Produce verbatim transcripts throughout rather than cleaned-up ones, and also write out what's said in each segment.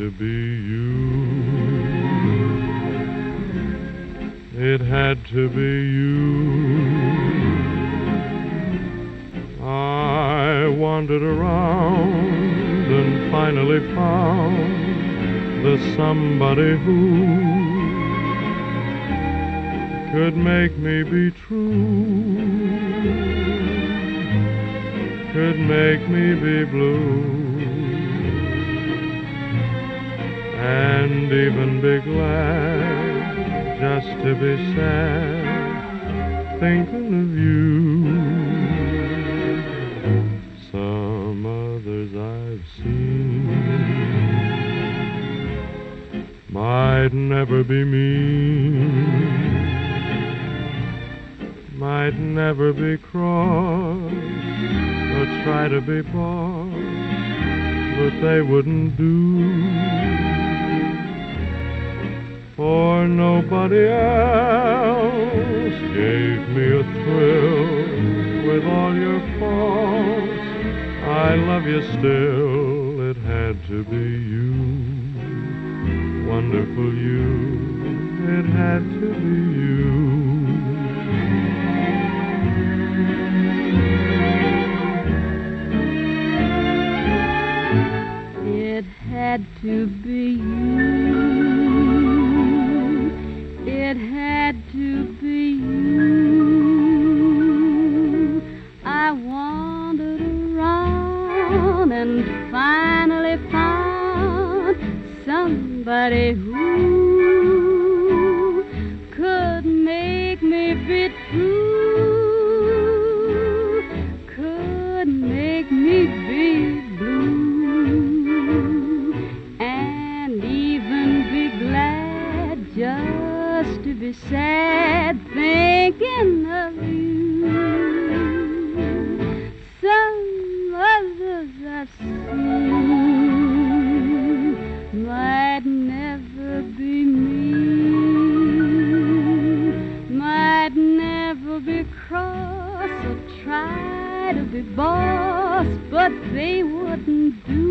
to be you. It had to be you. I wandered around and finally found the somebody who could make me be true, could make me be blue, and even be glad just to be sad thinking of you. Some others I've seen might never be mean, might never be cross or try to be boss, but they wouldn't do. For nobody else gave me a thrill with all your faults. I love you still. It had to be you, wonderful you. It had to be you. It had to be you. It had to be you. I wandered around and finally found somebody who could make me be true, could make me be blue, and even be glad just to be sad thinking of you. Some others I've seen might never be me, might never be cross or try to be boss, but they wouldn't do.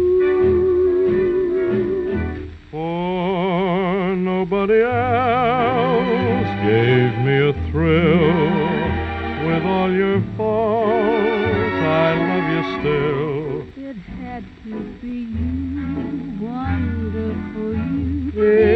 For nobody else gave me a thrill with all your faults. I love you still. It had to be you, wonderful you. It